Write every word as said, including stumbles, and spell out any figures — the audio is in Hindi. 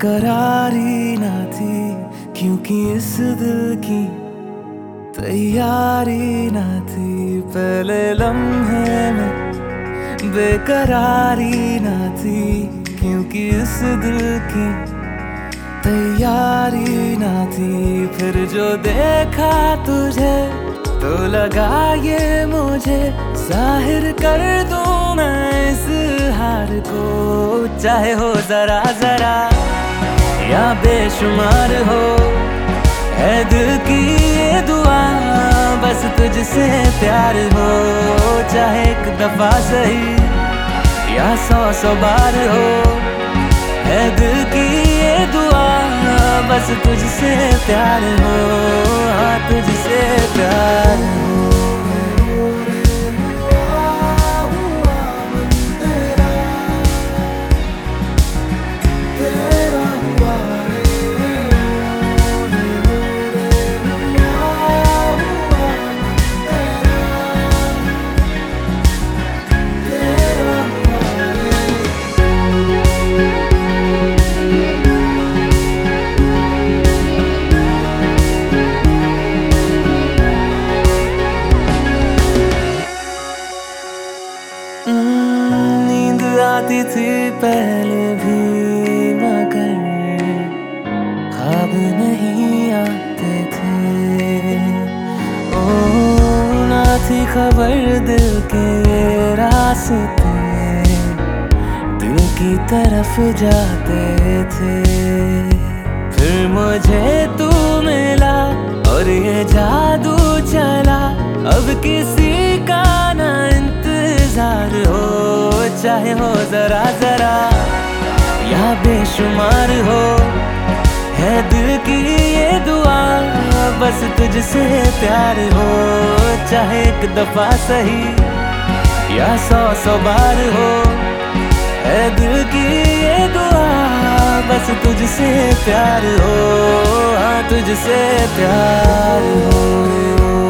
बेकरारी ना थी, क्योंकि इस दिल की तैयारी ना थी। पहले लम्हे में बेकरारी ना थी, क्योंकि इस दिल की तैयारी ना थी। फिर जो देखा तुझे तो लगा ये मुझे जाहिर कर दूं मैं इस हार को। चाहे हो जरा जरा या बेशुमार हो, है दिल की ये दुआ बस तुझसे प्यार हो। चाहे एक दफा सही या सौ सौ बार हो, है दिल की ये दुआ बस तुझसे प्यार हो। हाँ, तुझसे प्यार हो। नींद आती थी पहले भी, मगर ख्वाब नहीं आते थे। ओ ना थी खबर दिल के ये रास्ते दिल की तरफ जाते थे। फिर मुझे तू मिला और ये जादू चला, अब किसी का ना इंतजार हो। चाहे हो जरा जरा या बेशुमार हो, है दिल की ये दुआ बस तुझसे प्यार हो। चाहे एक दफा सही या सौ सौ बार हो, है दिल की ये दुआ बस तुझसे प्यार हो। हाँ, तुझसे प्यार हो।